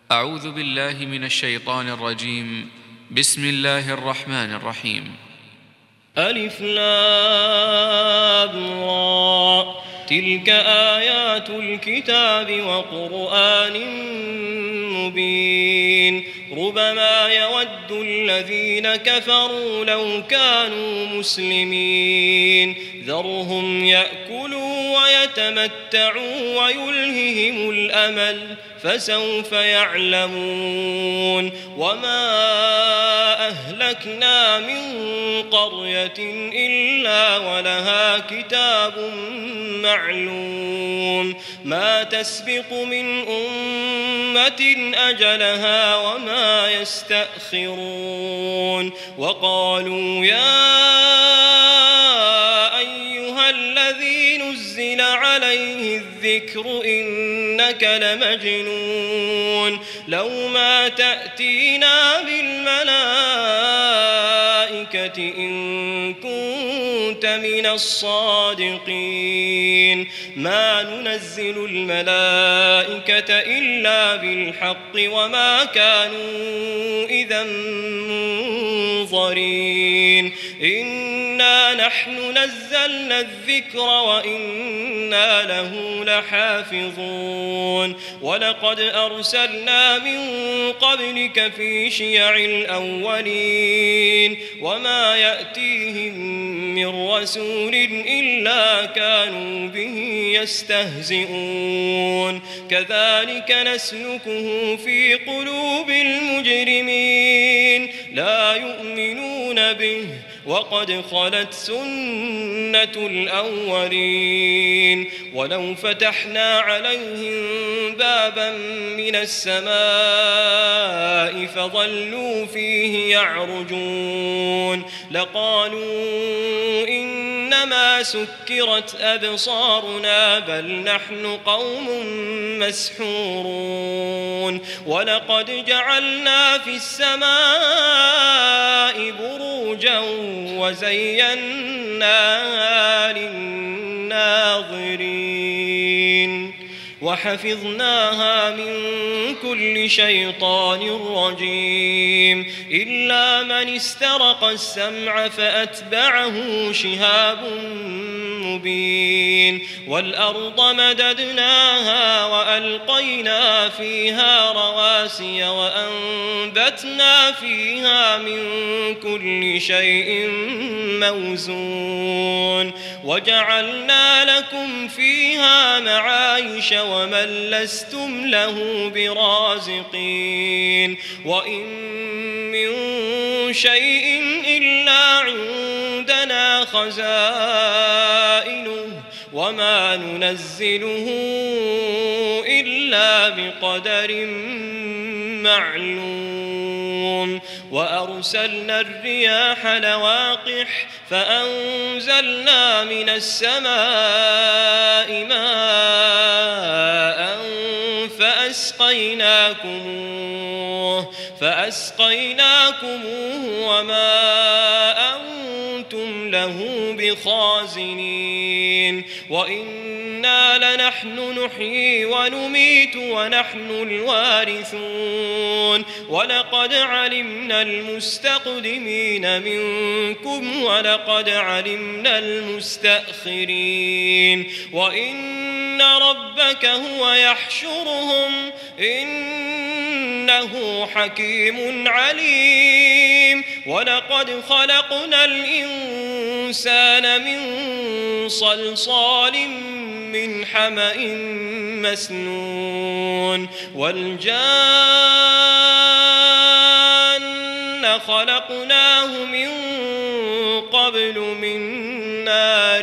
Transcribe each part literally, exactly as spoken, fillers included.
أعوذ بالله من الشيطان الرجيم. بسم الله الرحمن الرحيم. ألف لام را، تلك آيات الكتاب وقرآن مبين. ربما يود الذين كفروا لو كانوا مسلمين. ذرهم يأكلوا ويتمتعوا ويلههم الأمل، فسوف يعلمون. وما أهلكنا من قرية إلا ولها كتاب معلوم، ما تسبق من أمة أجلها وما يستأخرون. وقالوا يا أيها الذي نزل عليه الذكر إنك لمجنون، لو ما تأتينا بالملائكة إن كنت من الصادقين. ما ننزل الملائكة إلا بالحق وما كانوا إذا منظرين. إنا نحن نزلنا الذكر وإنا له لحافظون. ولقد أرسلنا من قبلك في شيع الأولين، وما يأتيهم من رسول إلا كانوا به يستهزئون. كذلك نسلكه في قلوب المجرمين، لا يؤمنون به وقد خلت سنة الأولين. ولو فتحنا عليهم بابا من السماء فظلوا فيه يعرجون لقالوا إنما سكرت أبصارنا بل نحن قوم مسحورون. ولقد جعلنا في السماء بروجا وزيناها للناظرين وحفظناها من كل شيطان رجيم إلا من استرق السمع فأتبعه شهاب مبين. والأرض مددناها وألقينا فيها رواسي وأنبتنا فيها من كل شيء موزون وجعلنا لكم فيها معايش ومن لستم له برازقين. وإن من شيء إلا عندنا خزائنه وما ننزله إلا بقدر معلوم. وأرسلنا الرياح لواقح فأنزلنا من السماء ماء فأسقيناكموه فأسقيناكموه وما أنتم له بخازنين. وإنا لنحن نحيي ونميت ونحن الوارثون. ولقد علمنا المستقدمين منكم ولقد علمنا المستأخرين. وإن ربك هو يحشرهم إنه حكيم عليم. ولقد خلقنا الإنسان من صلصال من حمأ مسنون والجان خلقناه من قبل من نار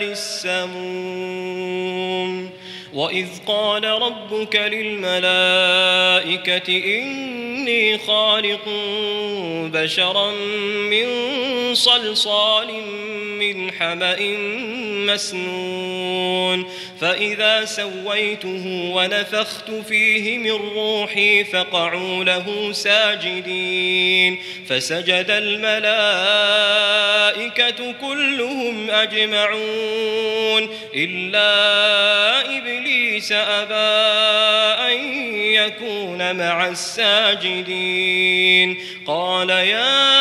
السموم. وإذ قال ربك للملائكة إن إني خالق بشرا من صلصال من حمأ مسنون فإذا سويته ونفخت فيه من روحي فقعوا له ساجدين فسجد الملائكة كلهم أجمعون إلا إبليس أبى أن يكون مع الساجدين قال يا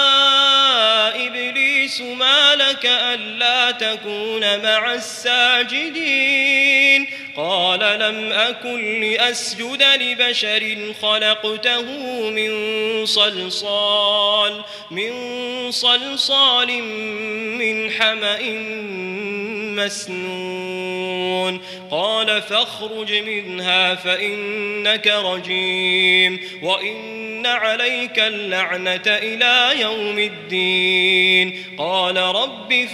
إبليس ما لك ألا تكون مع الساجدين قال لم أكن لأسجد لبشر خلقته من صلصال من صلصال من حمأ مسنون قال فاخرج منها فإنك رجيم وإن عليك اللعنة إلى يوم الدين قال رب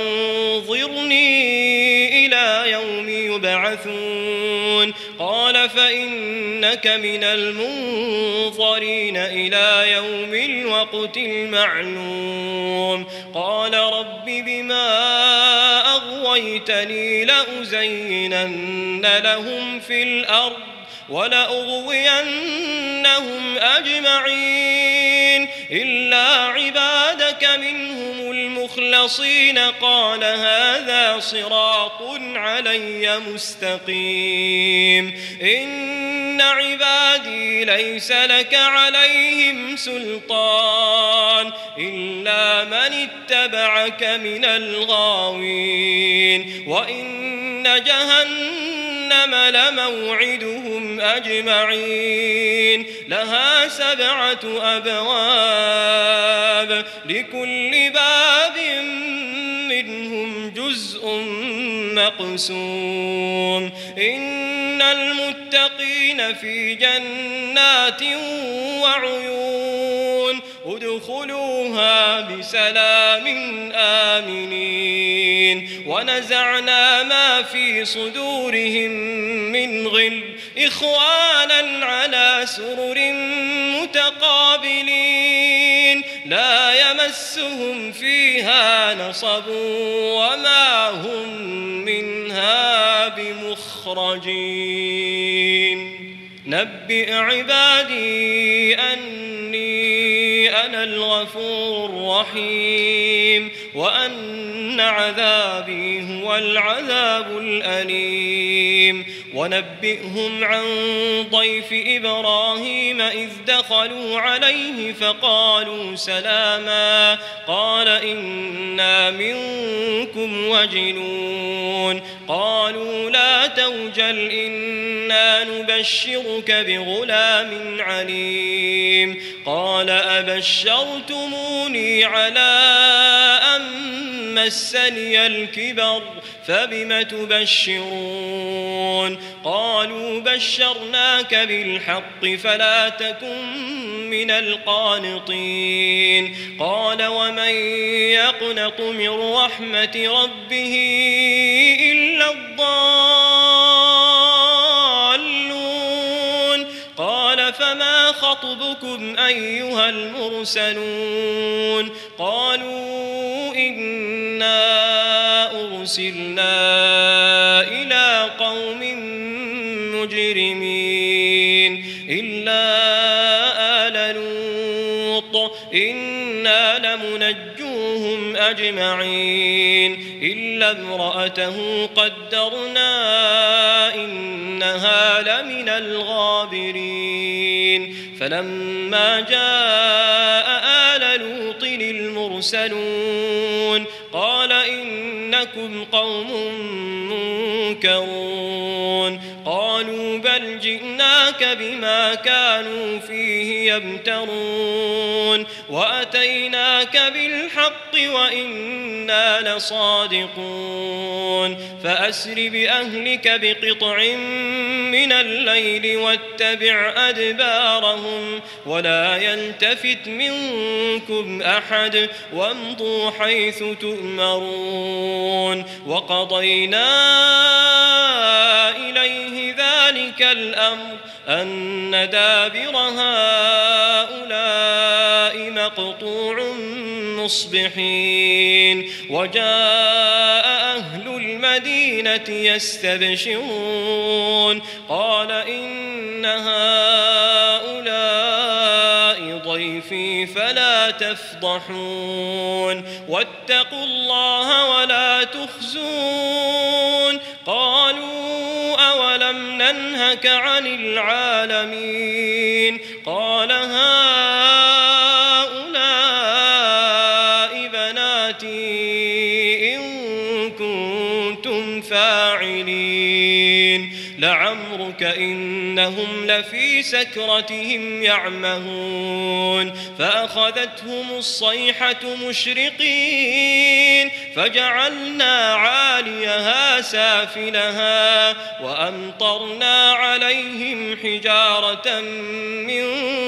فأنظرني إلى يوم يبعثون قال فإنك من المنظرين إلى يوم الوقت المعلوم قال رب بما أغويتني لأزينن لهم في الأرض ولأغوينهم أجمعين إلا عبادك منهم المخلصين قال هذا صراط علي مستقيم إن عبادي ليس لك عليهم سلطان إلا من اتبعك من الغاوين وإن جهنم لموعدهم أجمعين لها سبعة أبواب لكل باب منهم جزء مقسوم إن المتقين في جنات وعيون ادخلوها بسلام آمنين ونزعنا ما في صدورهم من غل إخوانا على سرر متقابلين لا يمسهم فيها نصب وما هم منها بمخرجين نبئ عبادي أني أنا الغفور الرحيم وأن عذابي هو العذاب الأليم ونبئهم عن ضيف إبراهيم إذ دخلوا عليه فقالوا سلاما قال إنا منكم وجلون قالوا لا توجل إنا نبشرك بغلام عليم قال أبشرتموني على أن مسني الكبر فبم تبشرون قالوا بشرناك بالحق فلا تكن من القانطين قال ومن يقنط من رحمة ربه إلا الضالون قال فما خطبكم أيها المرسلون قالوا إنا أرسلنا إلى قوم مجرمين إلا آل لوط إنا لمنجوهم أجمعين إلا امرأته قدرنا إنها لمن الغابرين فلما جاء آل لوط المرسلون قال إنكم قوم منكرون قالوا بل جئناك بما كانوا فيه يمترون وأتيناك بالحق وإنا لصادقون فأسر بأهلك بقطع من الليل واتبع أدبارهم ولا يلتفت منكم أحد وامضوا حيث تؤمرون وقضينا إليه ذلك ذلك الأمر أن دابر هؤلاء مقطوع مصبحين وجاء أهل المدينة يستبشرون قال إن هؤلاء ضيفي فلا تفضحون واتقوا الله ولا تخزون قالوا أولم ننهك عن العالمين قال هؤلاء بناتي إن كنتم فاعلين لعمرك إنهم لفي سكرتهم يعمهون فأخذتهم الصيحة مشرقين فجعلنا عاليها سافلها وأمطرنا عليهم حجارة من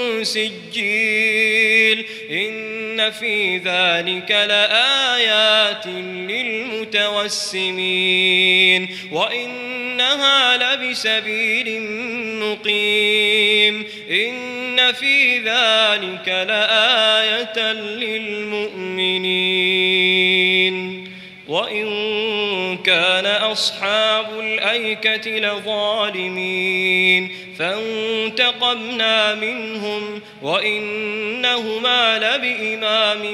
سجيل إن في ذلك لآيات للمتوسمين وإنها لبسبيل مقيم إن في ذلك لآية للمؤمنين وإن كان أصحاب الأيكة لظالمين فانتقمنا منهم وإنهما لبإمام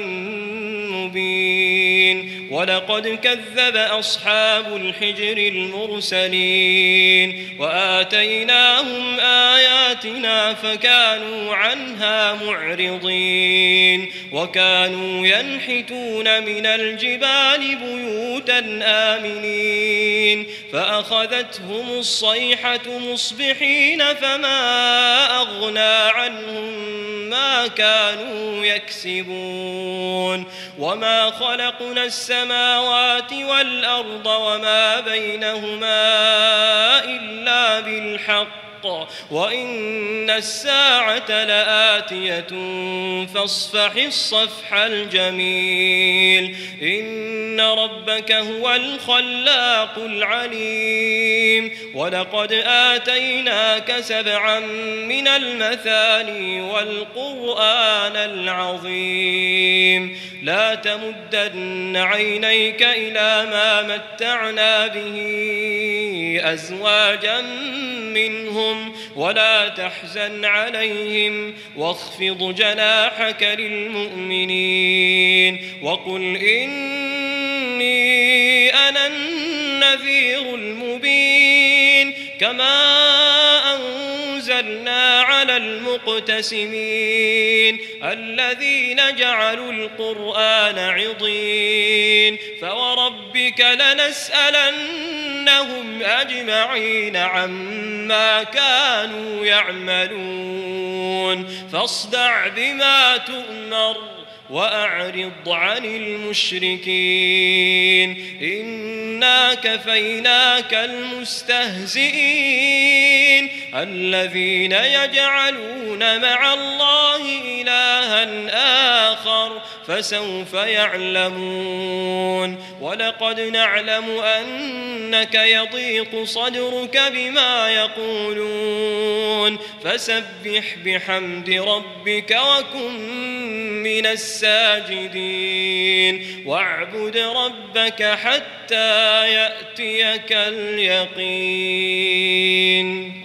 مبين ولقد كذب أصحاب الحجر المرسلين وآتيناهم آياتنا فكانوا عنها معرضين وكانوا ينحتون من الجبال بيوتا آمنين فأخذتهم الصيحة مصبحين فما أغنى عنهم ما كانوا يكسبون وما خلقنا السماوات والأرض وما بينهما إلا بالحق وإن الساعة لآتية فاصفح الصفح الجميل إن ربك هو الخلاق العليم ولقد آتيناك سبعا من المثاني والقرآن العظيم لا تمدن عينيك إلى ما متعنا به أزواجا منهم ولا تحزن عليهم واخفض جناحك للمؤمنين وقل إني أنا النذير المبين كما أنزلنا على المقتسمين الذين جعلوا القرآن عضين فوربك لنسألنهم أجمعين عما كانوا يعملون فاصدع بما تؤمر وأعرض عن المشركين إنا كفيناك المستهزئين الذين يجعلون مع الله إلها آخر فسوف يعلمون ولقد نعلم أنك يضيق صدرك بما يقولون فسبح بحمد ربك وكن من الساجدين واعبد ربك حتى يأتيك اليقين.